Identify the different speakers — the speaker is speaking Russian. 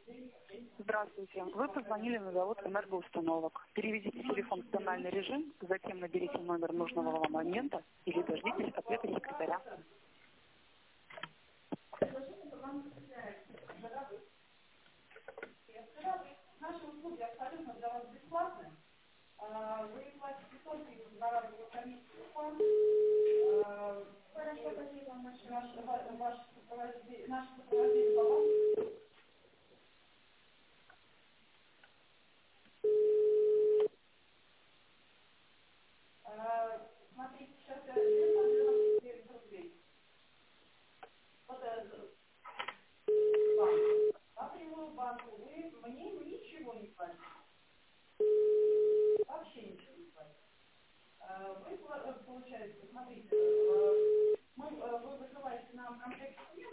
Speaker 1: Здравствуйте. Вы позвонили на завод энергоустановок. Переведите телефон в тональный режим, затем наберите номер нужного вам момента или дождитесь ответа секретаря.
Speaker 2: Наши услуги абсолютно для вас бесплатны. Вы платите только из одноразовой комиссии. Хорошо, спасибо. Наш сопроводитель